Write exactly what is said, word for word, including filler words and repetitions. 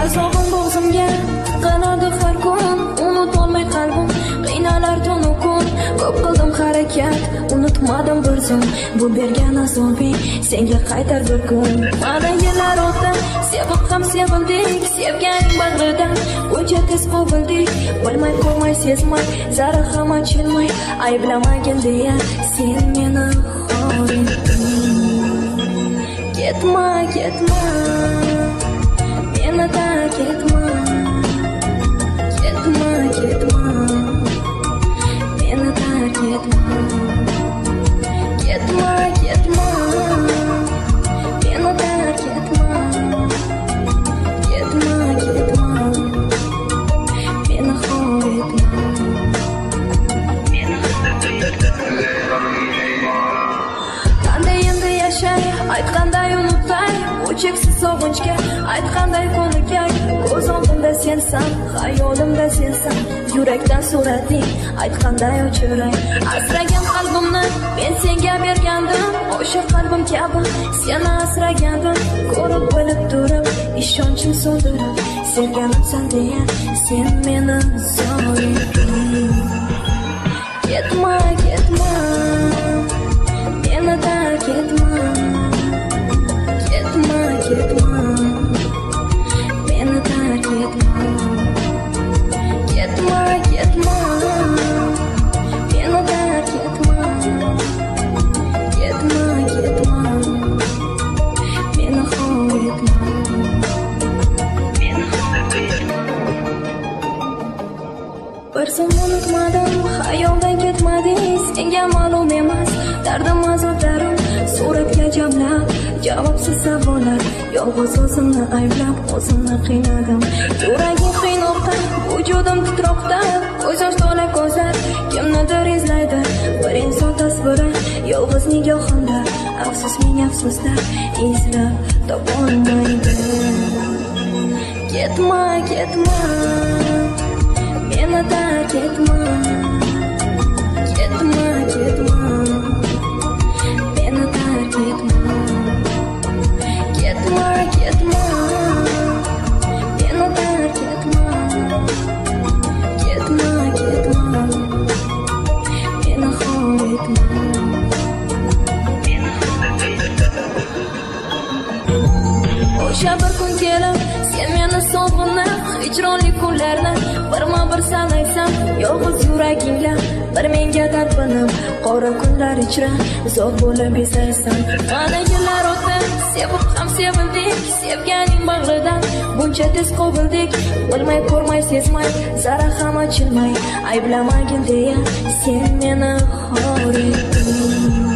azobim bo'g'zimga qanadi har kun, unutolmay qalbim qiynalar tunu kun. Ko'p qildim harakat, unutmadim bir zum, bu bergan azobing senga qaytar bir kun. Mana yillar o'tdi, sevib ham sevildik, sevganing bag'ridan buncha tez qobildik. Bilmay ko'rmay sezmay, zara ham ochilmay, ayblamagin deya sen meni xor etding. Ketma, ketma, meni tark etma. Ketma, ketma, meni tark etma. Ketma, ketma, meni tark etma. Ketma, ketma, meni xor etma. Qanday endi yashay, aytganday unutay, bu cheksiz sog'inchga aytganday ko'nikay. Ko'z oldimda sensan, xayolimda sensan, yurakdan so'rading, aytganday o'chiray. Asragan qalbimni men senga bergandim, o'sha qalbim kabi seni asragandim. Ko'rib bilib turib, ishonchim so'ndirib, sevganimsan deya sen meni zor etding. Ketma, ketma, meni tark etma. Ketma, ketma, meni tark etma. Ketma, ketma, meni tark etma. Ketma, ketma, meni xor etma. Bir zum unutmadim, xayoldan ketmading, senga ma'lum emas dardim azoblarim. Suratga jamlab javobsiz savollar, yolg'iz o'zimni ayblab o'zimni qiynadim. Yuragim qiynoqda, vujudim titroqda, ko'z yosh to'la ko'zlar kimnidir izlaydi. Bir inson tasviri yolg'iz nigohimda, afsus ming afsuslar izlab topolmaydi. Ketma, ketma, meni tark etma. Ketma, ketma, meni tark etma. Ketma, ketma, meni tark etma. Ketma, ketma, meni xor etma. O'sha bir kun kelib sen meni sog'inib, hijronli kunlarni birma bir sanaysam, yolg'iz yuragingda bir menga talpinib, qora kunlar ichra zor bo'lib esaysan. Mana yillar o'tdi, sevib ham sevildik, sevganing bag'ridan buncha tez qobildik. Bilmay ko'rmay sezmay, zara ham ochilmay, ayblamagin deya sen meni xor etding.